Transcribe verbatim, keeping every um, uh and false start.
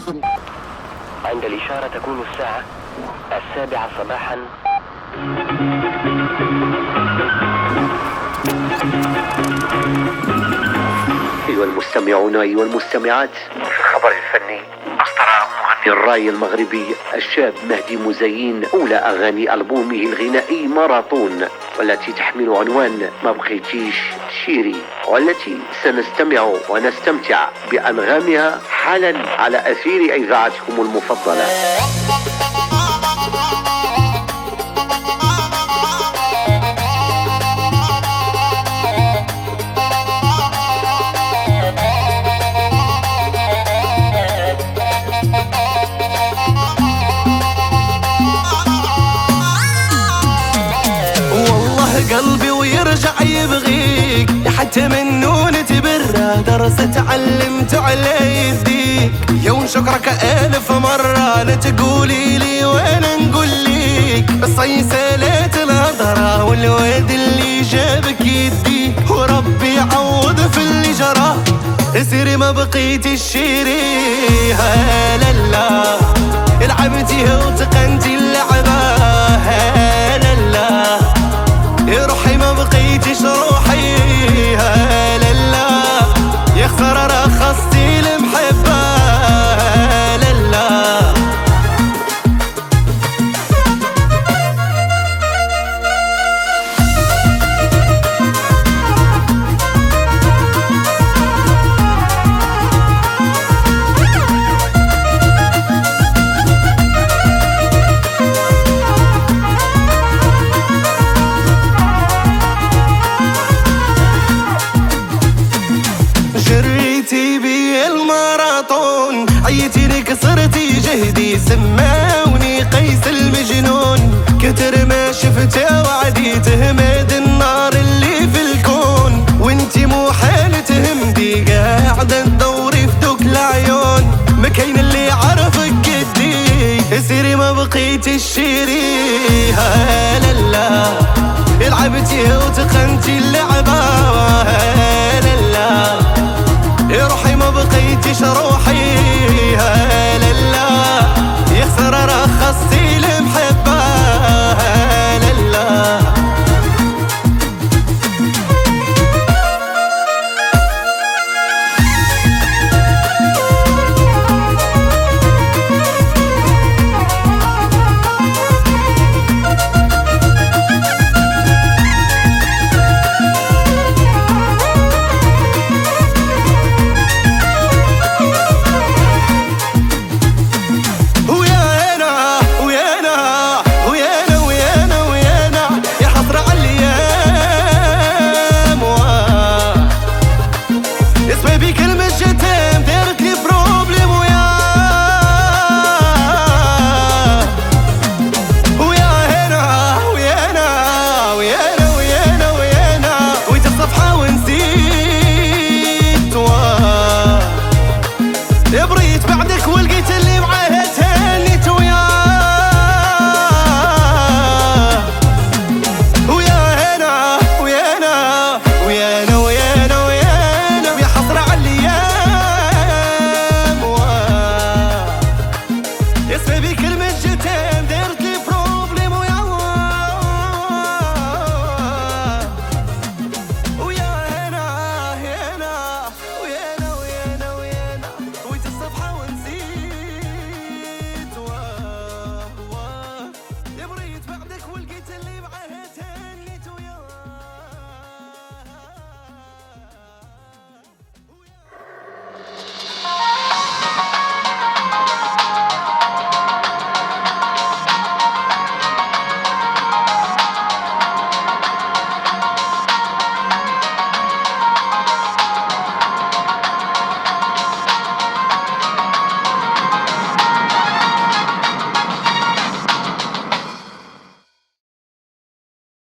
عند الإشارة تكون الساعة السابعة صباحا. أيها المستمعون أيها المستمعات، في الخبر الفني أصدر مغني الراي المغربي الشاب مهدي مزين أولى أغاني ألبومه الغنائي ماراطون، والتي تحمل عنوان ما بقيتيش تشيري، والتي سنستمع ونستمتع بأنغامها حالا على أثير إذاعتكم المفضلة. قلبي ويرجع يبغيك حتى منو نتبرى، درس تعلمت على يديك يوم شكرك ألف مرة. لا تقولي لي وانا نقول ليك الصيصلات الهضرة والواد اللي جابك يديك، وربي يعوض في اللي جرى. اسري ما بقيت الشيري هلا لا لعبتي وتقنتي اللعبة هلا لا يا روحي ما بقيتش روحي هلا لا يا خسارة رخصتي المحبة هلا لا. جريتي بي الماراطون عيتيني كسرتي جهدي سماوني قيس المجنون، كتر ما شفته وعدي تهمد النار اللي في الكون، وانتي مو حال تهمدي قاعدة تدوري في دوك العيون. ما كاين اللي عرفك قدي سيري ما بقيتي الشيري هلا لا لعبتي وتقنتي اللعبة هلا لا يا روحي ما بقيتش روحي هلا لا يا خسارة رخصتي المحبة هلا لا. بريت بعدك ولقيت اللي